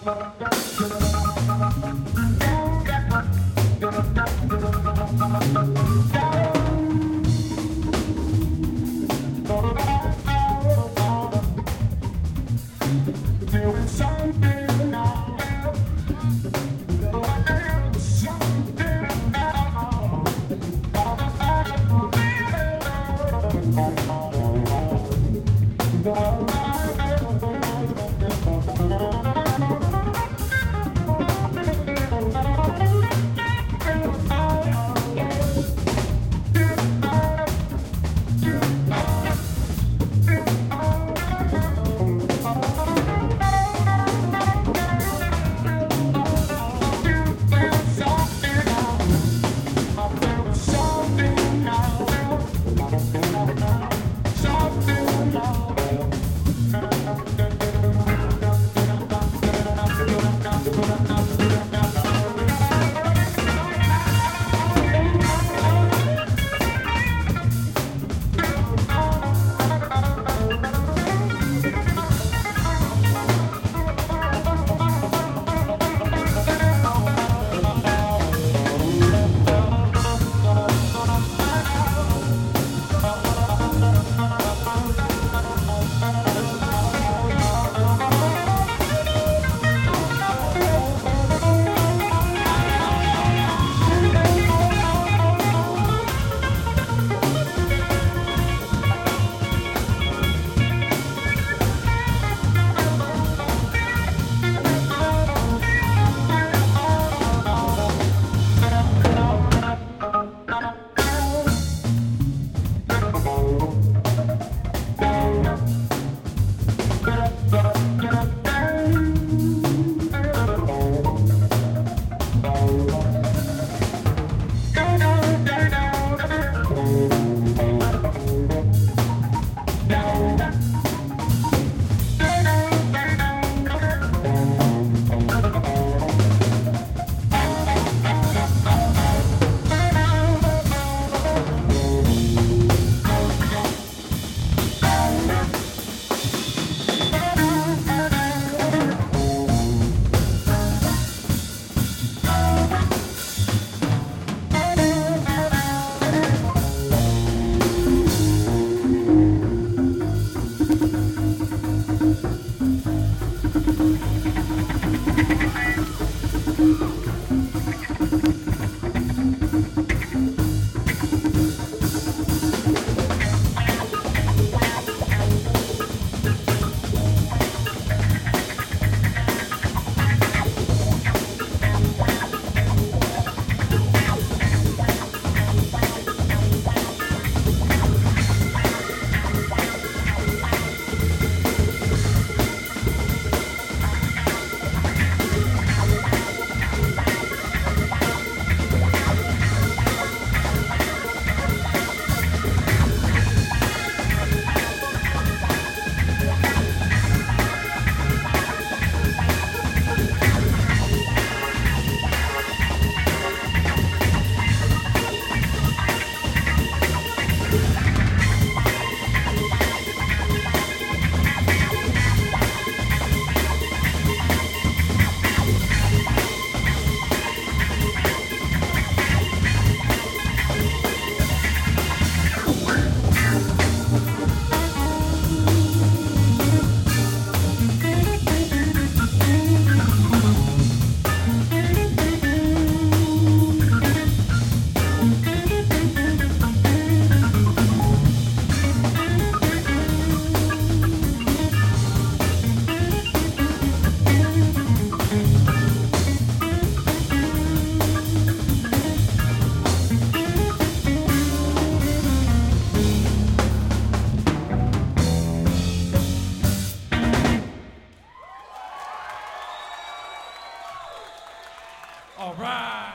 All right.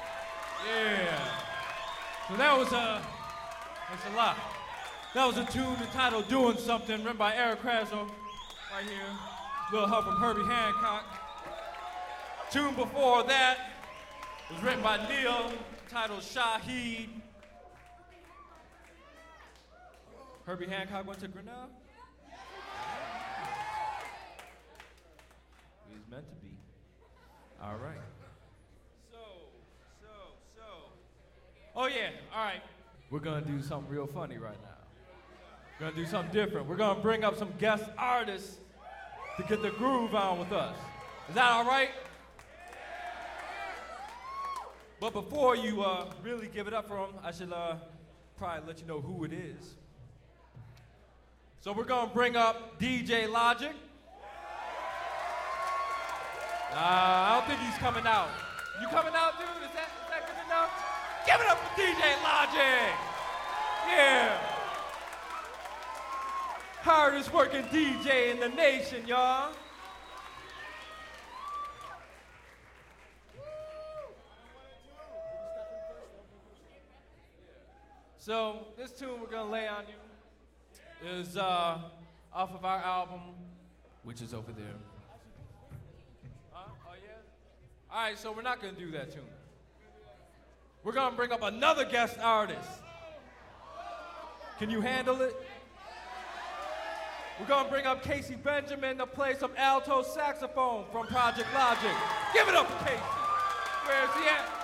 Yeah. So that was that's a lot. That was a tune entitled Doing Something, written by Eric Krasno, right here. Little help from Herbie Hancock. Tune before that was written by Neil, titled Shaheed. Herbie Hancock went to Grinnell? He's meant to be. All right. So. Oh yeah, all right. We're gonna do something real funny right now. We're gonna do something different. We're gonna bring up some guest artists to get the groove on with us. Is that all right? But before you really give it up for them, I should probably let you know who it is. So we're gonna bring up DJ Logic. I don't think he's coming out. You coming out, dude? Is that good enough? Give it up for DJ Logic! Yeah! Hardest working DJ in the nation, y'all. So, this tune we're gonna lay on you is off of our album, which is over there. Oh yeah? All right, so we're not gonna do that tune. We're gonna bring up another guest artist. Can you handle it? We're gonna bring up Casey Benjamin to play some alto saxophone from Project Logic. Give it up for Casey. Where is he at?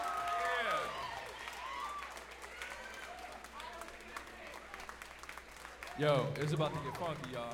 Yeah. Yo, it's about to get funky, y'all.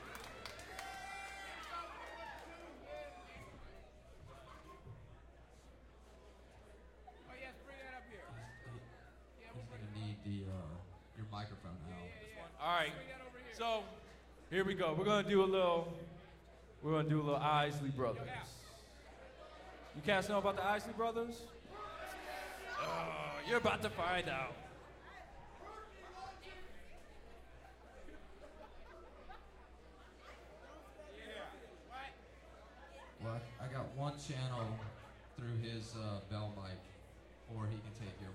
Your microphone now. All right. So here we go. We're gonna do a little Isley Brothers. You cats know about the Isley Brothers? You're about to find out. Well, I got one channel through his bell mic, or he can take your